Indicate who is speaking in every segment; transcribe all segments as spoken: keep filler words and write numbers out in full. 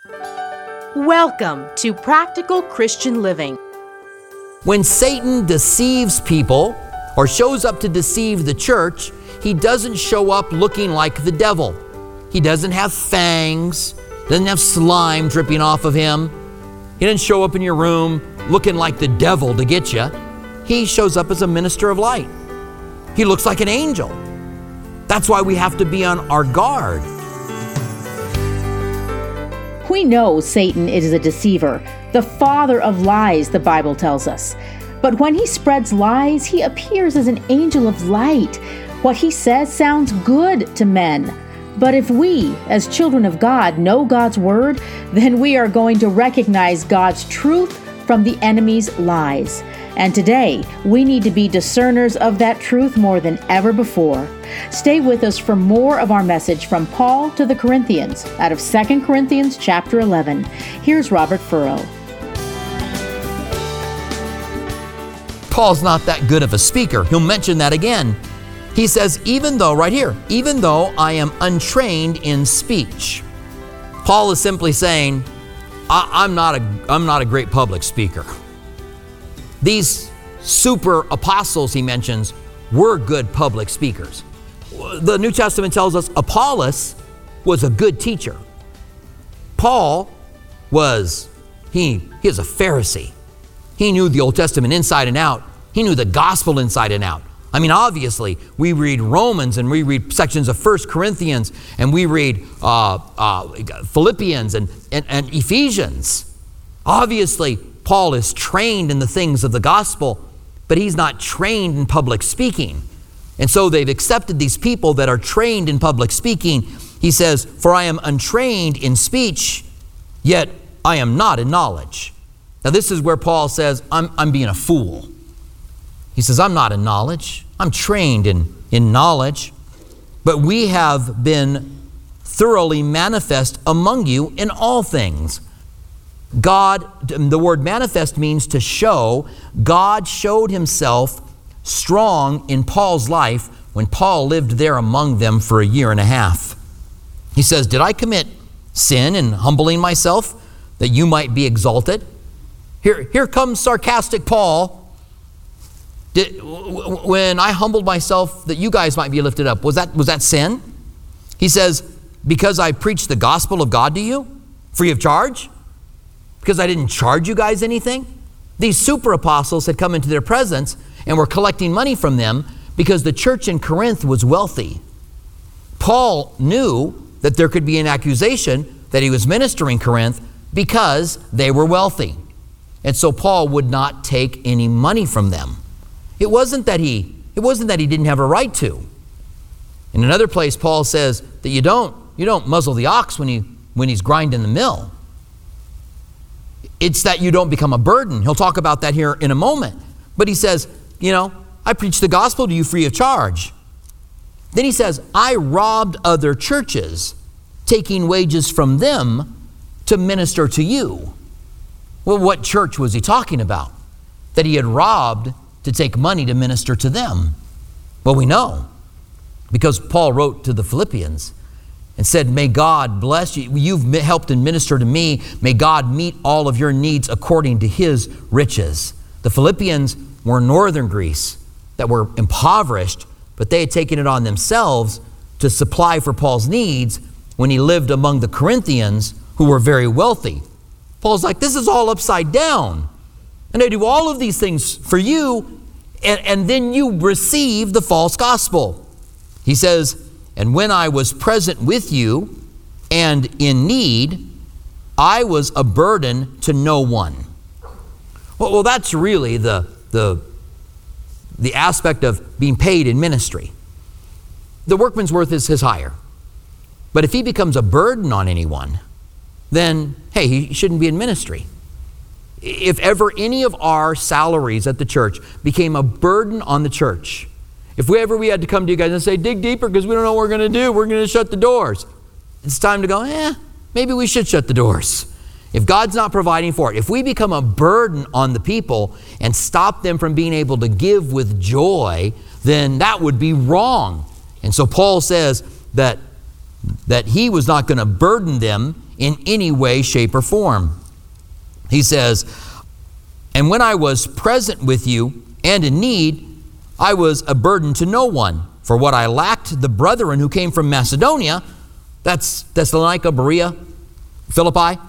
Speaker 1: Welcome to Practical Christian Living.
Speaker 2: When Satan deceives people or shows up to deceive the church, he doesn't show up looking like the devil. He doesn't have fangs, doesn't have slime dripping off of him. He doesn't show up in your room looking like the devil to get you. He shows up as a minister of light. He looks like an angel. That's why we have to be on our guard.
Speaker 3: We know Satan is a deceiver, the father of lies, the Bible tells us. But when he spreads lies, he appears as an angel of light. What he says sounds good to men. But if we, as children of God, know God's word, then we are going to recognize God's truth from the enemy's lies. And today, we need to be discerners of that truth more than ever before. Stay with us for more of our message from Paul to the Corinthians out of Second Corinthians chapter eleven. Here's Robert Furrow.
Speaker 2: Paul's not that good of a speaker. He'll mention that again. He says, even though, right here, even though I am untrained in speech. Paul is simply saying, I, I'm not a, I'm not a great public speaker. These super apostles he mentions were good public speakers. The New Testament tells us Apollos was a good teacher. Paul was, he, he is a Pharisee. He knew the Old Testament inside and out. He knew the gospel inside and out. I mean, obviously, we read Romans and we read sections of First Corinthians and we read uh, uh, Philippians and, and, and Ephesians. Obviously, Paul is trained in the things of the gospel, but he's not trained in public speaking. And so they've accepted these people that are trained in public speaking. He says, for I am untrained in speech, yet I am not in knowledge. Now this is where Paul says, I'm, I'm being a fool. He says, I'm not in knowledge. I'm trained in, in knowledge. But we have been thoroughly manifest among you in all things. God, the word manifest means to show. God showed himself strong in Paul's life when Paul lived there among them for a year and a half. He says, did I commit sin in humbling myself that you might be exalted? Here, here comes sarcastic Paul. Did, when I humbled myself that you guys might be lifted up, was that, was that sin? He says, because I preached the gospel of God to you, free of charge? Because I didn't charge you guys anything? These super apostles had come into their presence and were collecting money from them because the church in Corinth was wealthy. Paul knew that there could be an accusation that he was ministering Corinth because they were wealthy. And so Paul would not take any money from them. It wasn't that he, it wasn't that he didn't have a right to. In another place, Paul says that you don't, you don't muzzle the ox when, he, when he's grinding the mill. It's that you don't become a burden. He'll talk about that here in a moment. But he says, you know, I preach the gospel to you free of charge. Then he says, I robbed other churches, taking wages from them to minister to you. Well, what church was he talking about that he had robbed to take money to minister to them? Well, we know because Paul wrote to the Philippians and said, may God bless you. You've helped and minister to me. May God meet all of your needs according to his riches. The Philippians were northern Greece that were impoverished, but they had taken it on themselves to supply for Paul's needs when he lived among the Corinthians who were very wealthy. Paul's like, this is all upside down. And I do all of these things for you, and, and then you receive the false gospel. He says, and when I was present with you and in need, I was a burden to no one. Well, well that's really the, the, the aspect of being paid in ministry. The workman's worth is his hire. But if he becomes a burden on anyone, then, hey, he shouldn't be in ministry. If ever any of our salaries at the church became a burden on the church, if we ever we had to come to you guys and say, dig deeper because we don't know what we're going to do, we're going to shut the doors. It's time to go, eh, maybe we should shut the doors. If God's not providing for it, if we become a burden on the people and stop them from being able to give with joy, then that would be wrong. And so Paul says that, that he was not going to burden them in any way, shape, or form. He says, and when I was present with you and in need, I was a burden to no one. For what I lacked, the brethren who came from Macedonia, that's Thessalonica, Berea, Philippi,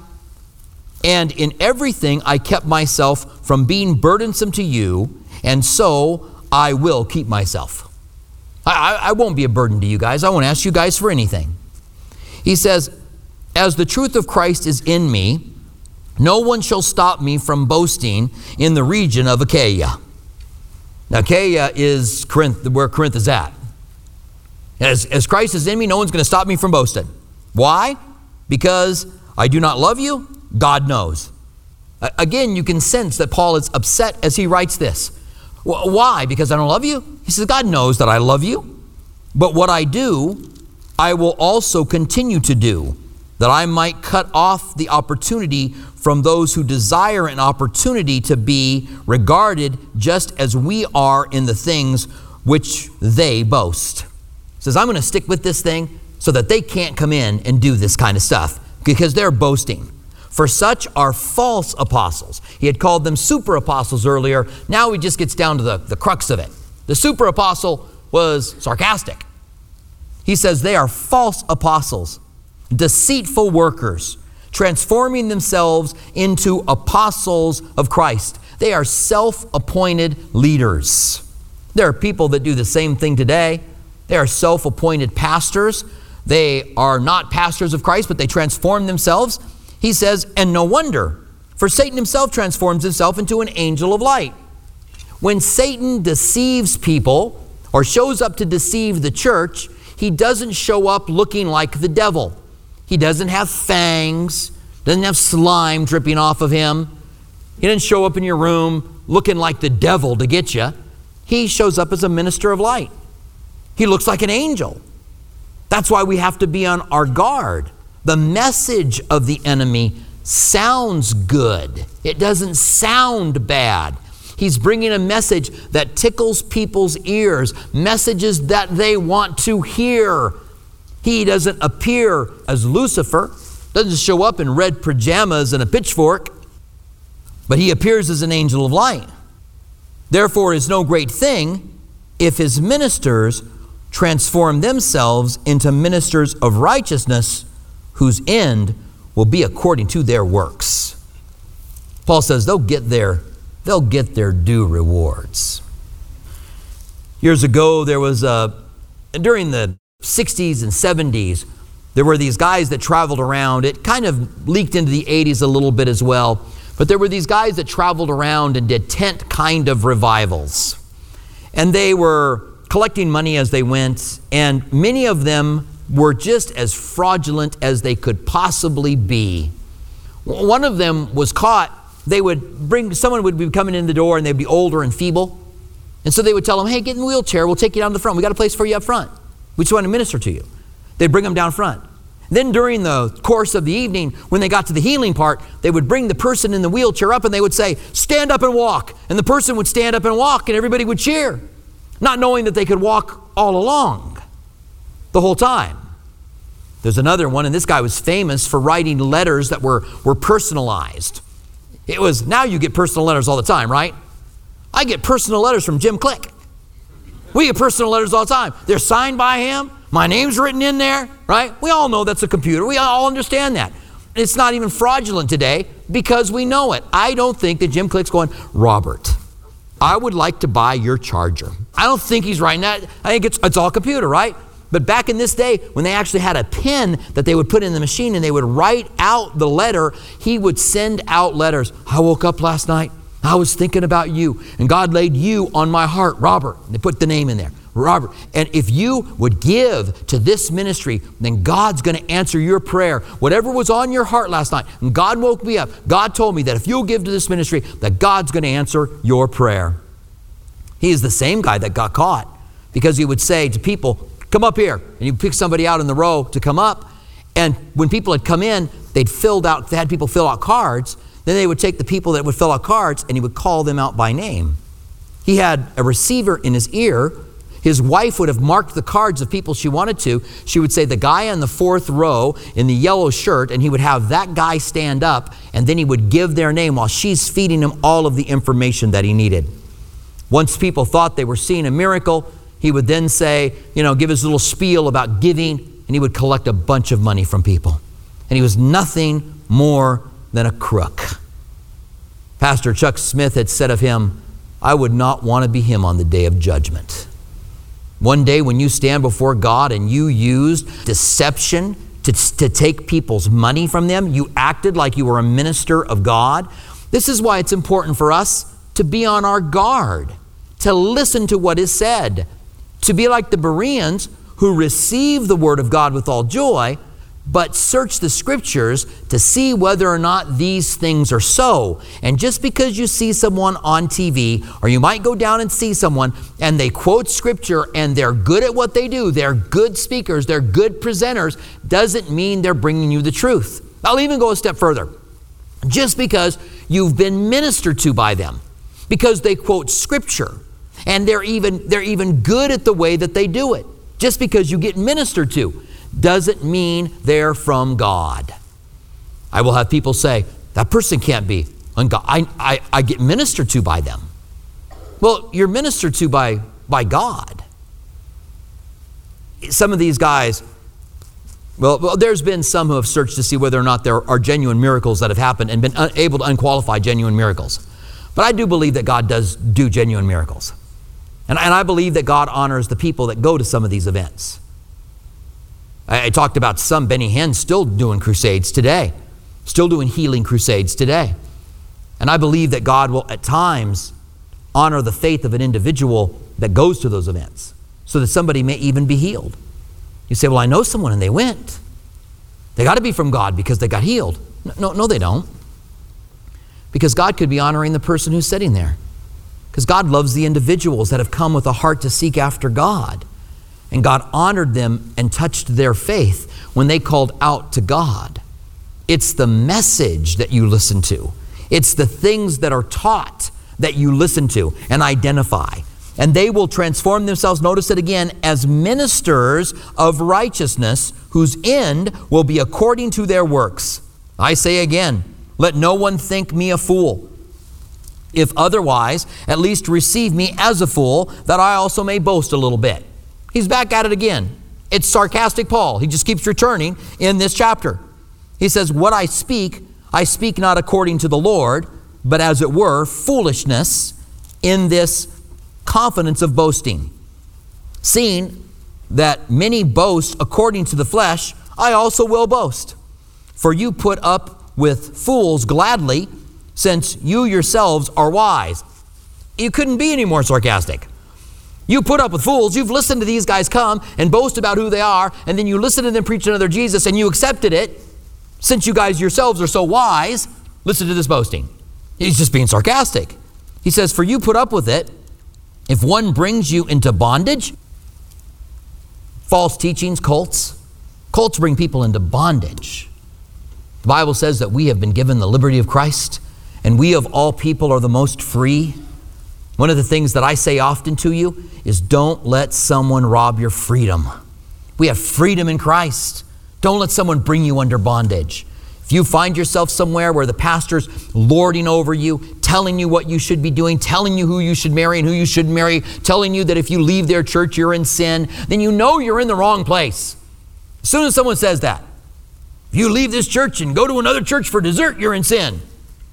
Speaker 2: and in everything I kept myself from being burdensome to you, and so I will keep myself. I, I, I won't be a burden to you guys. I won't ask you guys for anything. He says, as the truth of Christ is in me, no one shall stop me from boasting in the region of Achaia. Now, Achaia is Corinth, where Corinth is at. As, as Christ is in me, no one's going to stop me from boasting. Why? Because I do not love you? God knows. Again, you can sense that Paul is upset as he writes this. Why? Because I don't love you? He says, God knows that I love you. But what I do, I will also continue to do, that I might cut off the opportunity from those who desire an opportunity to be regarded just as we are in the things which they boast. He says, I'm going to stick with this thing so that they can't come in and do this kind of stuff because they're boasting. For such are false apostles. He had called them super apostles earlier. Now he just gets down to the, the crux of it. The super apostle was sarcastic. He says they are false apostles, deceitful workers, transforming themselves into apostles of Christ. They are self-appointed leaders. There are people that do the same thing today. They are self-appointed pastors. They are not pastors of Christ, but they transform themselves. He says, and no wonder, for Satan himself transforms himself into an angel of light. When Satan deceives people or shows up to deceive the church, he doesn't show up looking like the devil. He doesn't have fangs, doesn't have slime dripping off of him. He doesn't show up in your room looking like the devil to get you. He shows up as a minister of light. He looks like an angel. That's why we have to be on our guard. The message of the enemy sounds good. It doesn't sound bad. He's bringing a message that tickles people's ears, messages that they want to hear. He doesn't appear as Lucifer, doesn't show up in red pajamas and a pitchfork, but he appears as an angel of light. Therefore, it is no great thing if his ministers transform themselves into ministers of righteousness, whose end will be according to their works. Paul says they'll get their, they'll get their due rewards. Years ago, there was a, during the sixties and seventies, there were these guys that traveled around. It kind of leaked into the eighties a little bit as well. But there were these guys that traveled around and did tent kind of revivals. And they were collecting money as they went, and many of them were just as fraudulent as they could possibly be. One of them was caught. They would bring, someone would be coming in the door and they'd be older and feeble. And so they would tell them, hey, get in the wheelchair. We'll take you down to the front. We got a place for you up front. We just want to minister to you. They'd bring them down front. Then during the course of the evening, when they got to the healing part, they would bring the person in the wheelchair up and they would say, stand up and walk. And the person would stand up and walk and everybody would cheer, not knowing that they could walk all along the whole time. There's another one, and this guy was famous for writing letters that were, were personalized. It was, now you get personal letters all the time, right? I get personal letters from Jim Click. We get personal letters all the time. They're signed by him. My name's written in there, right? We all know that's a computer. We all understand that. It's not even fraudulent today because we know it. I don't think that Jim Click's going, Robert, I would like to buy your charger. I don't think he's writing that. I think it's, it's all computer, right? But back in this day, when they actually had a pen that they would put in the machine and they would write out the letter, he would send out letters. I woke up last night. I was thinking about you, and God laid you on my heart, Robert. They put the name in there, Robert. And if you would give to this ministry, then God's going to answer your prayer. Whatever was on your heart last night, and God woke me up, God told me that if you'll give to this ministry, that God's going to answer your prayer. He is the same guy that got caught because he would say to people, come up here. And you pick somebody out in the row to come up. And when people had come in, they'd filled out, they had people fill out cards. Then they would take the people that would fill out cards and he would call them out by name. He had a receiver in his ear. His wife would have marked the cards of people she wanted to. She would say the guy on the fourth row in the yellow shirt, and he would have that guy stand up, and then he would give their name while she's feeding him all of the information that he needed. Once people thought they were seeing a miracle, he would then say, you know, give his little spiel about giving, and he would collect a bunch of money from people. And he was nothing more than a crook. Pastor Chuck Smith had said of him, I would not want to be him on the day of judgment. One day when you stand before God and you used deception to, to take people's money from them, you acted like you were a minister of God. This is why it's important for us to be on our guard, to listen to what is said, to be like the Bereans who receive the word of God with all joy, but search the scriptures to see whether or not these things are so. And just because you see someone on T V, or you might go down and see someone and they quote scripture and they're good at what they do, they're good speakers, they're good presenters, doesn't mean they're bringing you the truth. I'll even go a step further. Just because you've been ministered to by them, because they quote scripture, and they're even, they're even good at the way that they do it, just because you get ministered to, doesn't mean they're from God. I will have people say, that person can't be. I, I, I get ministered to by them. Well, you're ministered to by, by God. Some of these guys, well, well, there's been some who have searched to see whether or not there are genuine miracles that have happened and been able to unqualify genuine miracles. But I do believe that God does do genuine miracles. And, and I believe that God honors the people that go to some of these events. I talked about some Benny Hinn still doing crusades today, still doing healing crusades today. And I believe that God will at times honor the faith of an individual that goes to those events so that somebody may even be healed. You say, well, I know someone and they went. They got to be from God because they got healed. No, no, they don't. Because God could be honoring the person who's sitting there. Because God loves the individuals that have come with a heart to seek after God. And God honored them and touched their faith when they called out to God. It's the message that you listen to. It's the things that are taught that you listen to and identify. And they will transform themselves, notice it again, as ministers of righteousness, whose end will be according to their works. I say again, let no one think me a fool. If otherwise, at least receive me as a fool, that I also may boast a little bit. He's back at it again. It's sarcastic Paul. He just keeps returning in this chapter. He says, what I speak, I speak not according to the Lord, but as it were, foolishness in this confidence of boasting. Seeing that many boast according to the flesh, I also will boast. For you put up with fools gladly, since you yourselves are wise. You couldn't be any more sarcastic. You put up with fools. You've listened to these guys come and boast about who they are, and then you listen to them preach another Jesus, and you accepted it. Since you guys yourselves are so wise, listen to this boasting. He's just being sarcastic. He says, for you put up with it. If one brings you into bondage, false teachings, cults, cults bring people into bondage. The Bible says that we have been given the liberty of Christ, and we of all people are the most free. One of the things that I say often to you is don't let someone rob your freedom. We have freedom in Christ. Don't let someone bring you under bondage. If you find yourself somewhere where the pastor's lording over you, telling you what you should be doing, telling you who you should marry and who you shouldn't marry, telling you that if you leave their church you're in sin, then you know you're in the wrong place. As soon as someone says that, if you leave this church and go to another church for dessert, you're in sin.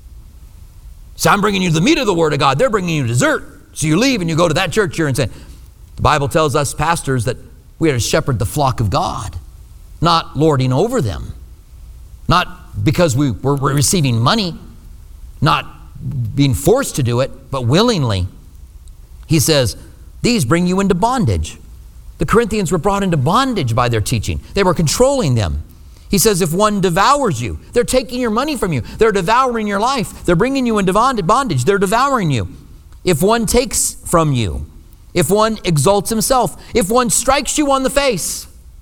Speaker 2: So I'm bringing you the meat of the Word of God. They're bringing you dessert. So you leave and you go to that church, you're in sin. The Bible tells us pastors that we are to shepherd the flock of God, not lording over them. Not because we were receiving money, not being forced to do it, but willingly. He says, these bring you into bondage. The Corinthians were brought into bondage by their teaching. They were controlling them. He says, if one devours you, they're taking your money from you. They're devouring your life. They're bringing you into bondage. They're devouring you. If one takes from you, if one exalts himself, if one strikes you on the face.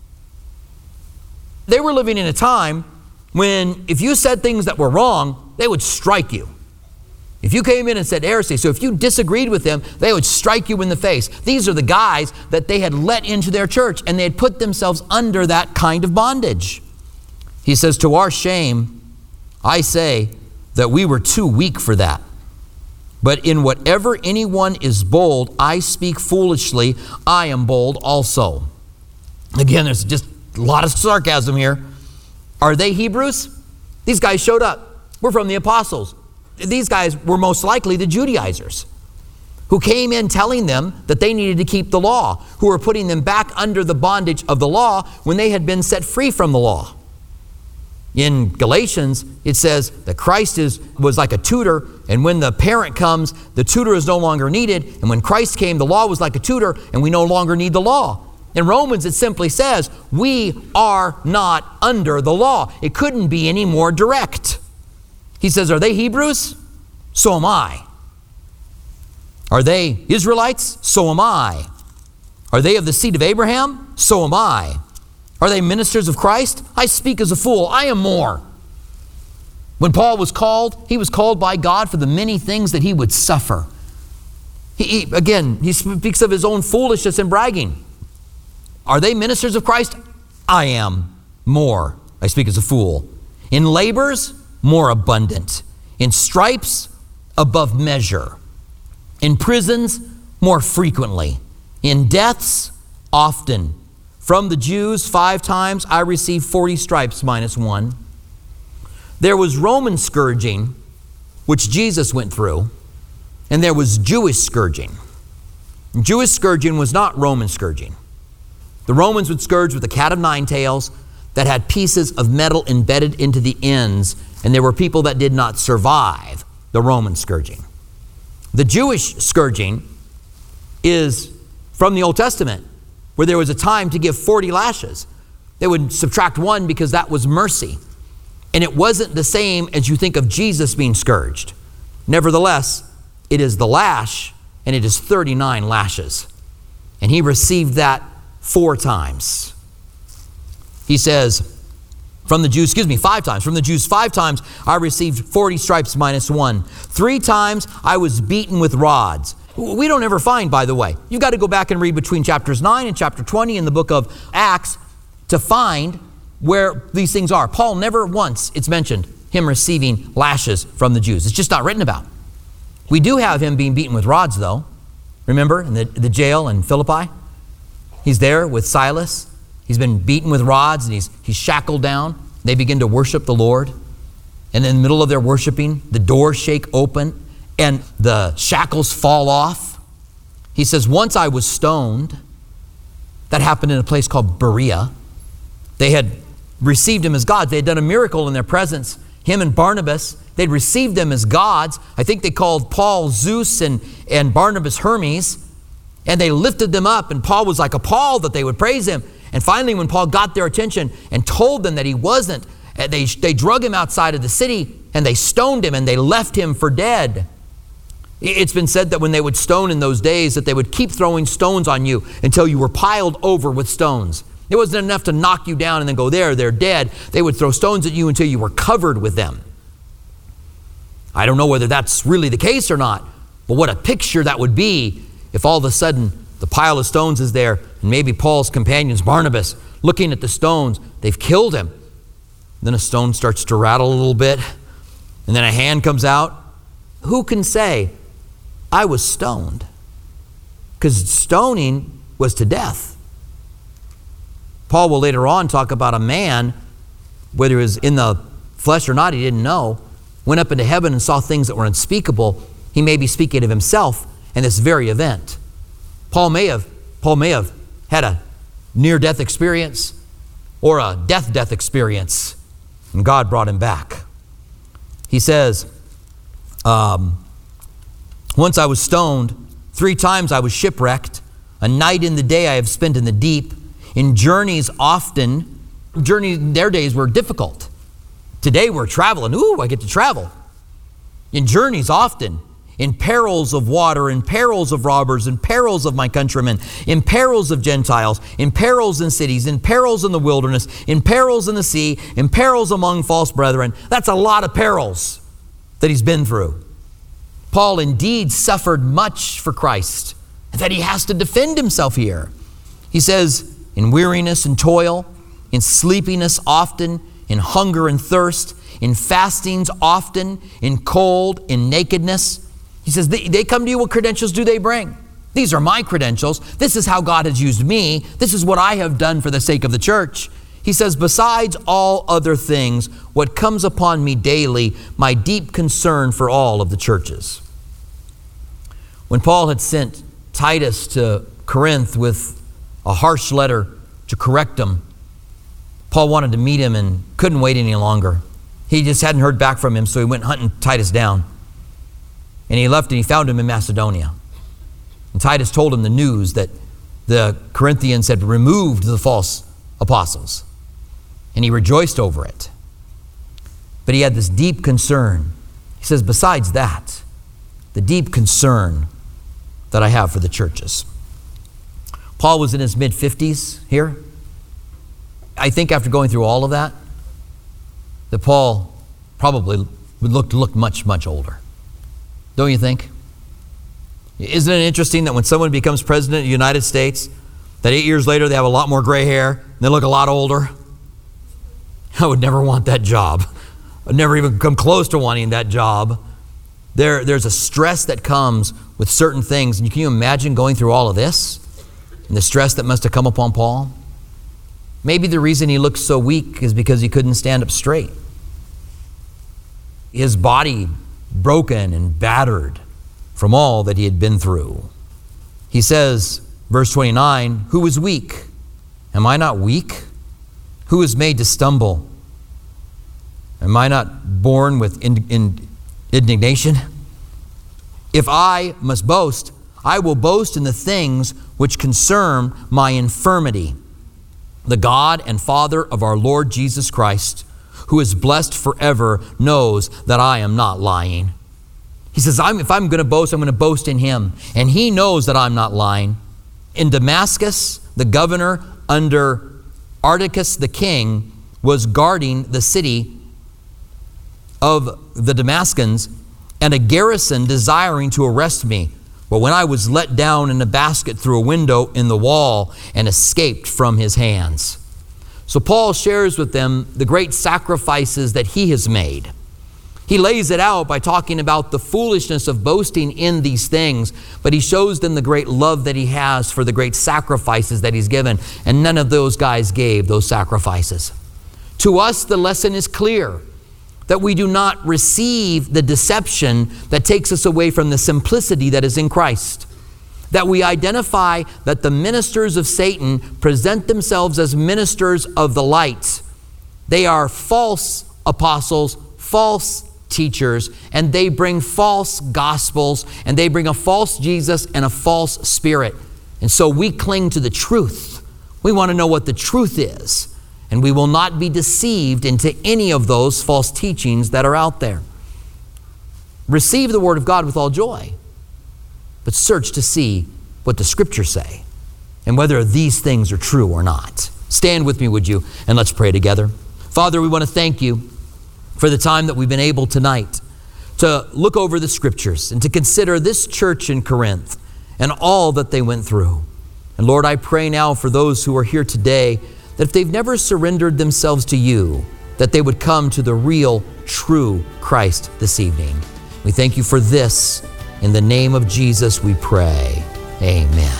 Speaker 2: They were living in a time when if you said things that were wrong, they would strike you. If you came in and said heresy, so if you disagreed with them, they would strike you in the face. These are the guys that they had let into their church, and they had put themselves under that kind of bondage. He says, to our shame, I say that we were too weak for that. But in whatever anyone is bold, I speak foolishly, I am bold also. Again, there's just a lot of sarcasm here. Are they Hebrews? These guys showed up. We're from the apostles. These guys were most likely the Judaizers who came in telling them that they needed to keep the law, who were putting them back under the bondage of the law when they had been set free from the law. In Galatians, it says that Christ is, was like a tutor, and when the parent comes, the tutor is no longer needed. And when Christ came, the law was like a tutor, and we no longer need the law. In Romans, it simply says, we are not under the law. It couldn't be any more direct. He says, are they Hebrews? So am I. Are they Israelites? So am I. Are they of the seed of Abraham? So am I. Are they ministers of Christ? I speak as a fool. I am more. When Paul was called, he was called by God for the many things that he would suffer. He, he, again, he speaks of his own foolishness and bragging. Are they ministers of Christ? I am more. I speak as a fool. In labors, more abundant. In stripes, above measure. In prisons, more frequently. In deaths, often. From the Jews, five times I received forty stripes minus one. There was Roman scourging, which Jesus went through, and there was Jewish scourging. Jewish scourging was not Roman scourging. The Romans would scourge with a cat of nine tails that had pieces of metal embedded into the ends, and there were people that did not survive the Roman scourging. The Jewish scourging is from the Old Testament, where there was a time to give forty lashes. They would subtract one because that was mercy. And it wasn't the same as you think of Jesus being scourged. Nevertheless, it is the lash, and it is thirty-nine lashes. And he received that four times. He says, from the Jews, excuse me, five times. From the Jews, five times, I received forty stripes minus one. Three times, I was beaten with rods. We don't ever find, by the way. You've got to go back and read between chapters nine and chapter twenty in the book of Acts to find where these things are. Paul never once, it's mentioned, him receiving lashes from the Jews. It's just not written about. We do have him being beaten with rods, though. Remember, in the, the jail in Philippi? He's there with Silas. He's been beaten with rods, and he's, he's shackled down. They begin to worship the Lord. And in the middle of their worshiping, the doors shake open, and the shackles fall off. He says, once I was stoned. That happened in a place called Berea. They had received him as gods. They had done a miracle in their presence. Him and Barnabas, they'd received them as gods. I think they called Paul Zeus and, and Barnabas Hermes. And they lifted them up, and Paul was like appalled that they would praise him. And finally, when Paul got their attention and told them that he wasn't, they, they drug him outside of the city, and they stoned him, and they left him for dead. It's been said that when they would stone in those days, that they would keep throwing stones on you until you were piled over with stones. It wasn't enough to knock you down and then go, there, they're dead. They would throw stones at you until you were covered with them. I don't know whether that's really the case or not, but what a picture that would be if all of a sudden the pile of stones is there, and maybe Paul's companions, Barnabas, looking at the stones, they've killed him. Then a stone starts to rattle a little bit, and then a hand comes out. Who can say, I was stoned? Because stoning was to death. Paul will later on talk about a man, whether he was in the flesh or not, he didn't know, went up into heaven and saw things that were unspeakable. He may be speaking of himself in this very event. Paul may have, Paul may have had a near-death experience or a death-death experience, and God brought him back. He says, um, once I was stoned, three times I was shipwrecked, a night and the day I have spent in the deep, in journeys often. Journeys in their days were difficult. Today we're traveling. Ooh, I get to travel. In journeys often, in perils of water, in perils of robbers, in perils of my countrymen, in perils of Gentiles, in perils in cities, in perils in the wilderness, in perils in the sea, in perils among false brethren. That's a lot of perils that he's been through. Paul indeed suffered much for Christ, and that he has to defend himself here. He says, in weariness and toil, in sleepiness often, in hunger and thirst, in fastings often, in cold, in nakedness. He says, they, they come to you, what credentials do they bring? These are my credentials. This is how God has used me. This is what I have done for the sake of the church. He says, besides all other things, what comes upon me daily, my deep concern for all of the churches. When Paul had sent Titus to Corinth with a harsh letter to correct him, Paul wanted to meet him and couldn't wait any longer. He just hadn't heard back from him, so he went hunting Titus down. And he left and he found him in Macedonia. And Titus told him the news that the Corinthians had removed the false apostles. And he rejoiced over it. But he had this deep concern. He says, besides that, the deep concern that I have for the churches. Paul was in his mid-fifties here. I think after going through all of that, that Paul probably would look, look much, much older. Don't you think? Isn't it interesting that when someone becomes president of the United States, that eight years later they have a lot more gray hair and they look a lot older? I would never want that job. I'd never even come close to wanting that job. There, there's a stress that comes with certain things. And can you imagine going through all of this and the stress that must have come upon Paul? Maybe the reason he looked so weak is because he couldn't stand up straight. His body broken and battered from all that he had been through. He says, verse twenty-nine, who is weak? Am I not weak? Who is made to stumble? Am I not born with in, in, indignation? If I must boast, I will boast in the things which concern my infirmity. The God and Father of our Lord Jesus Christ, who is blessed forever, knows that I am not lying. He says, I'm, if I'm going to boast, I'm going to boast in him. And he knows that I'm not lying. In Damascus, the governor under Articus the king was guarding the city of the Damascens, and a garrison desiring to arrest me. But when I was let down in a basket through a window in the wall and escaped from his hands. So Paul shares with them the great sacrifices that he has made. He lays it out by talking about the foolishness of boasting in these things, but he shows them the great love that he has for the great sacrifices that he's given, and none of those guys gave those sacrifices. To us, the lesson is clear, that we do not receive the deception that takes us away from the simplicity that is in Christ. That we identify that the ministers of Satan present themselves as ministers of the light. They are false apostles, false teachers, and they bring false gospels, and they bring a false Jesus and a false spirit. And so we cling to the truth. We want to know what the truth is, and we will not be deceived into any of those false teachings that are out there. Receive the word of God with all joy, but search to see what the scriptures say and whether these things are true or not. Stand with me, would you, and let's pray together. Father, we want to thank you for the time that we've been able tonight to look over the scriptures and to consider this church in Corinth and all that they went through. And Lord, I pray now for those who are here today that if they've never surrendered themselves to you, that they would come to the real, true Christ this evening. We thank you for this. In the name of Jesus we pray. Amen.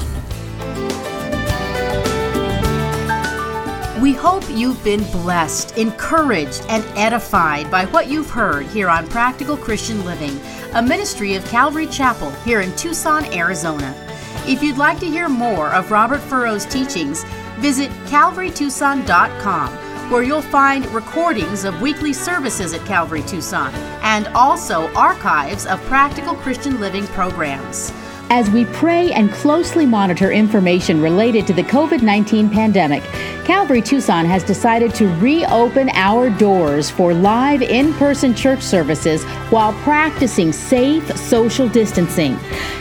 Speaker 1: We hope you've been blessed, encouraged, and edified by what you've heard here on Practical Christian Living, a ministry of Calvary Chapel here in Tucson, Arizona. If you'd like to hear more of Robert Furrow's teachings, visit calvary tucson dot com, where you'll find recordings of weekly services at Calvary Tucson and also archives of Practical Christian Living programs.
Speaker 3: As we pray and closely monitor information related to the covid nineteen pandemic, Calvary Tucson has decided to reopen our doors for live in-person church services while practicing safe social distancing.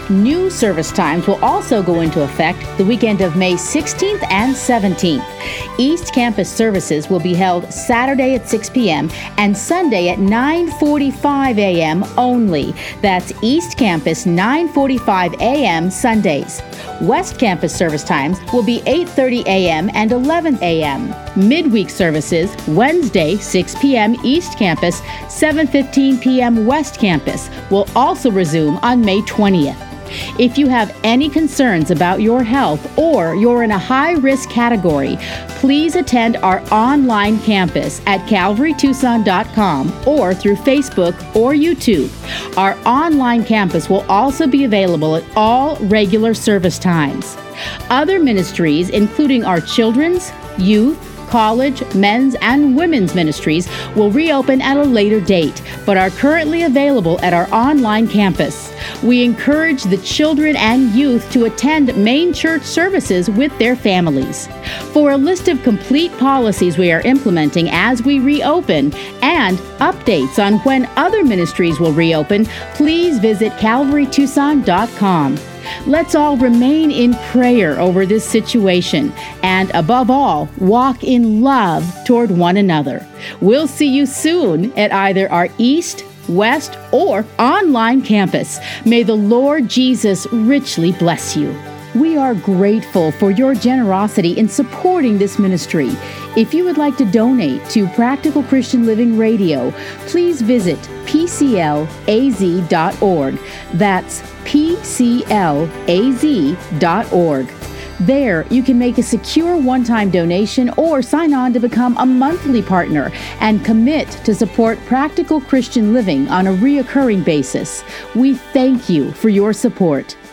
Speaker 3: New service times will also go into effect the weekend of May sixteenth and seventeenth. East Campus services will be held Saturday at six p.m. and Sunday at nine forty-five a.m. only. That's East Campus nine forty-five a.m. Sundays. West Campus service times will be eight thirty a.m. and eleven a.m. Midweek services, Wednesday, six p.m. East Campus, seven fifteen p.m. West Campus, will also resume on May twentieth. If you have any concerns about your health or you're in a high-risk category, please attend our online campus at calvary tucson dot com or through Facebook or YouTube. Our online campus will also be available at all regular service times. Other ministries, including our children's, youth, college, men's, and women's ministries, will reopen at a later date, but are currently available at our online campus. We encourage the children and youth to attend main church services with their families. For a list of complete policies we are implementing as we reopen and updates on when other ministries will reopen, please visit calvary tucson dot com. Let's all remain in prayer over this situation and, above all, walk in love toward one another. We'll see you soon at either our East, West, or online campus. May the Lord Jesus richly bless you. We are grateful for your generosity in supporting this ministry. If you would like to donate to Practical Christian Living Radio, please visit p c l a z dot org. That's p c l a z dot org. There, you can make a secure one-time donation or sign on to become a monthly partner and commit to support Practical Christian Living on a reoccurring basis. We thank you for your support.